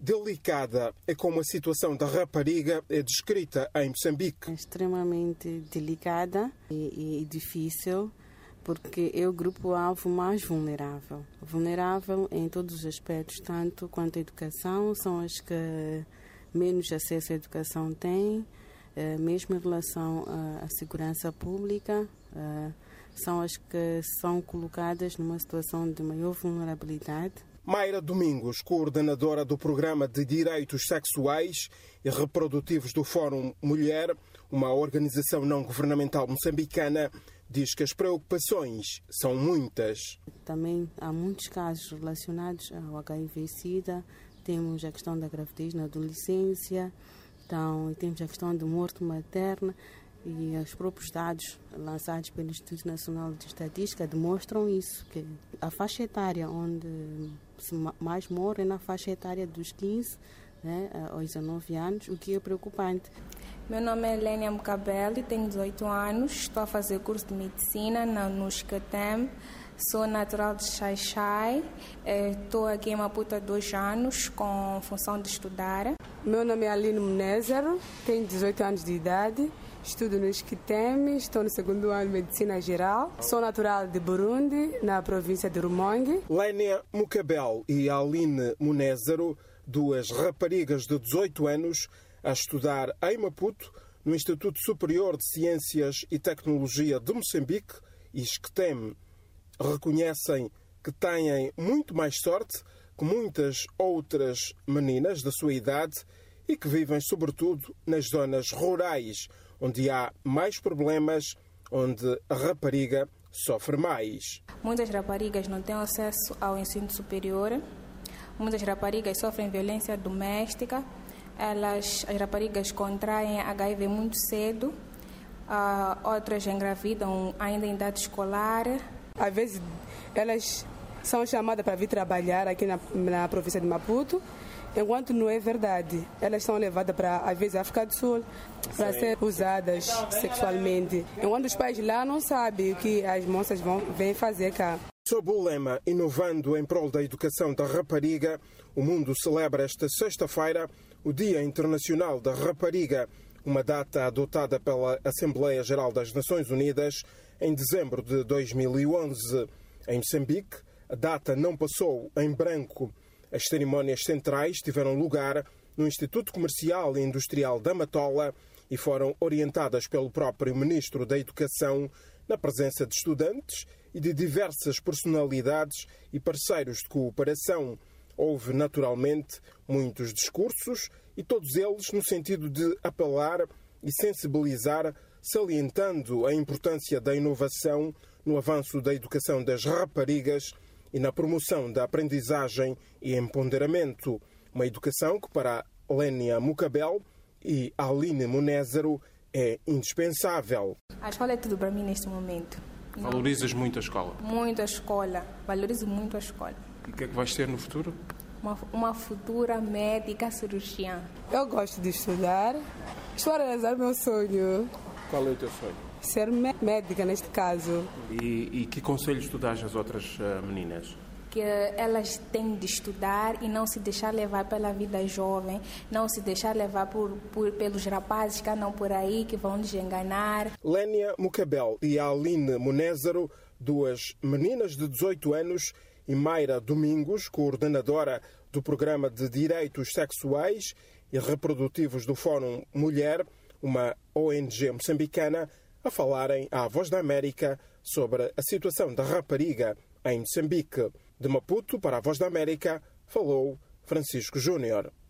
delicada é como a situação da rapariga é descrita em Moçambique. É extremamente delicada e difícil, porque é o grupo-alvo mais vulnerável. Vulnerável em todos os aspectos, tanto quanto a educação, são as que menos acesso à educação têm, mesmo em relação à segurança pública, são as que são colocadas numa situação de maior vulnerabilidade. Mayra Domingos, coordenadora do Programa de Direitos Sexuais e Reprodutivos do Fórum Mulher, uma organização não-governamental moçambicana, diz que as preocupações são muitas. Também há muitos casos relacionados ao HIV/SIDA, temos a questão da gravidez na adolescência, então, temos a questão de morte materna. E os próprios dados lançados pelo Instituto Nacional de Estatística demonstram isso, que a faixa etária onde se mais morre é na faixa etária dos 15 aos 19 anos, o que é preocupante. Meu nome é Lênia Mucabelli, tenho 18 anos, estou a fazer curso de medicina no SCTEM, sou natural de Xai-Xai, estou aqui em Maputo há 2 anos com função de estudar. Meu nome é Aline Munezero, tenho 18 anos de idade. Estudo no SCTEM, estou no 2º ano de Medicina Geral. Sou natural de Burundi, na província de Rumongue. Lênia Mucabel e Aline Munezero, 2 raparigas de 18 anos, a estudar em Maputo, no Instituto Superior de Ciências e Tecnologia de Moçambique, ISCTEM, reconhecem que têm muito mais sorte que muitas outras meninas da sua idade e que vivem, sobretudo, nas zonas rurais, onde há mais problemas, onde a rapariga sofre mais. Muitas raparigas não têm acesso ao ensino superior, muitas raparigas sofrem violência doméstica, as raparigas contraem HIV muito cedo, outras engravidam ainda em idade escolar. Às vezes elas são chamadas para vir trabalhar aqui na província de Maputo, enquanto não é verdade. Elas são levadas para, às vezes, a África do Sul, para ser usadas sexualmente. Enquanto os pais lá não sabem o que as moças vêm fazer cá. Sob o lema Inovando em prol da educação da rapariga, o mundo celebra esta sexta-feira o Dia Internacional da Rapariga, uma data adotada pela Assembleia Geral das Nações Unidas em dezembro de 2011. Em Moçambique, a data não passou em branco. As cerimónias centrais tiveram lugar no Instituto Comercial e Industrial da Matola e foram orientadas pelo próprio Ministro da Educação, na presença de estudantes e de diversas personalidades e parceiros de cooperação. Houve, naturalmente, muitos discursos e todos eles no sentido de apelar e sensibilizar, salientando a importância da inovação no avanço da educação das raparigas e na promoção da aprendizagem e empoderamento. Uma educação que, para Lênia Mucabel e Aline Munezero, é indispensável. A escola é tudo para mim neste momento. Valorizas muito a escola? Muito a escola. Valorizo muito a escola. E o que é que vais ser no futuro? Uma futura médica cirurgiã. Eu gosto de estudar. Estou a realizar meu sonho. Qual é o teu sonho? Ser médica, neste caso. E que conselhos tu dás às outras meninas? Que elas têm de estudar e não se deixar levar pela vida jovem, não se deixar levar pelos rapazes que andam por aí, que vão lhes enganar. Lênia Mucabel e Aline Munezero, 2 meninas de 18 anos, e Mayra Domingos, coordenadora do Programa de Direitos Sexuais e Reprodutivos do Fórum Mulher, uma ONG moçambicana, a falarem à Voz da América sobre a situação da rapariga em Moçambique. De Maputo para a Voz da América, falou Francisco Júnior.